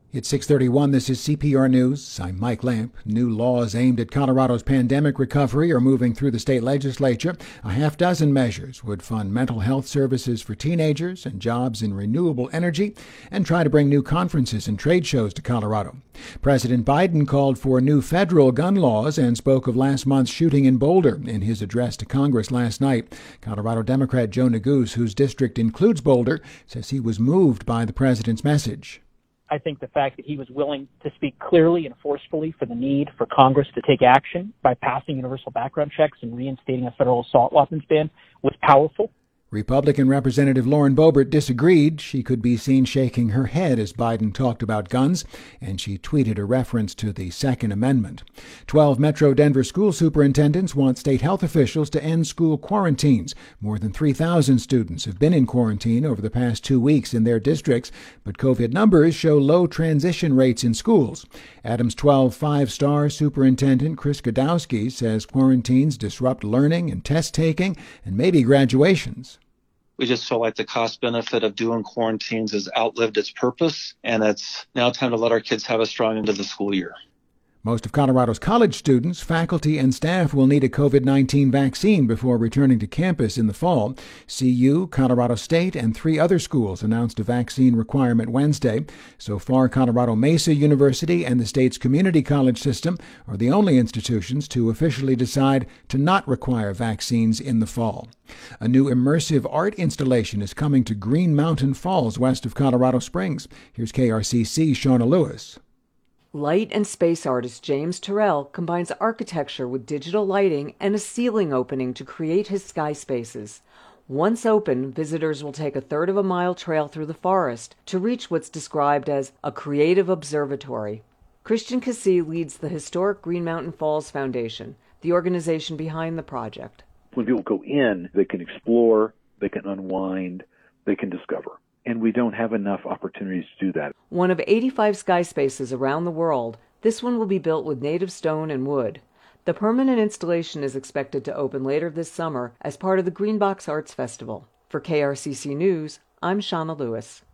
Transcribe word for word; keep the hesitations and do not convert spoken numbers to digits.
It's six thirty-one. This is C P R News. I'm Mike Lamp. New laws aimed at Colorado's pandemic recovery are moving through the state legislature. A half dozen measures would fund mental health services for teenagers and jobs in renewable energy and try to bring new conferences and trade shows to Colorado. President Biden called for new federal gun laws and spoke of last month's shooting in Boulder in his address to Congress last night. Colorado Democrat Joe Neguse, whose district includes Boulder, says he was moved by the president's message. I think the fact that he was willing to speak clearly and forcefully for the need for Congress to take action by passing universal background checks and reinstating a federal assault weapons ban was powerful. Republican Representative Lauren Boebert disagreed. She could be seen shaking her head as Biden talked about guns, and she tweeted a reference to the Second Amendment. Twelve Metro Denver school superintendents want state health officials to end school quarantines. More than three thousand students have been in quarantine over the past two weeks in their districts, but COVID numbers show low transition rates in schools. Adams twelve five-star superintendent Chris Godowski says quarantines disrupt learning and test taking and maybe graduations. We just feel like the cost benefit of doing quarantines has outlived its purpose, and it's now time to let our kids have a strong end of the school year. Most of Colorado's college students, faculty, and staff will need a COVID nineteen vaccine before returning to campus in the fall. C U, Colorado State, and three other schools announced a vaccine requirement Wednesday. So far, Colorado Mesa University and the state's community college system are the only institutions to officially decide to not require vaccines in the fall. A new immersive art installation is coming to Green Mountain Falls, west of Colorado Springs. Here's K R C C Shauna Lewis. Light and space artist James Terrell combines architecture with digital lighting and a ceiling opening to create his sky spaces. Once open, visitors will take a third of a mile trail through the forest to reach what's described as a creative observatory. Christian Cassie leads the historic Green Mountain Falls Foundation, the organization behind the project. When people go in, they can explore, they can unwind, they can discover. And we don't have enough opportunities to do that. One of eighty-five sky spaces around the world, this one will be built with native stone and wood. The permanent installation is expected to open later this summer as part of the Green Box Arts Festival. For K R C C News, I'm Shauna Lewis.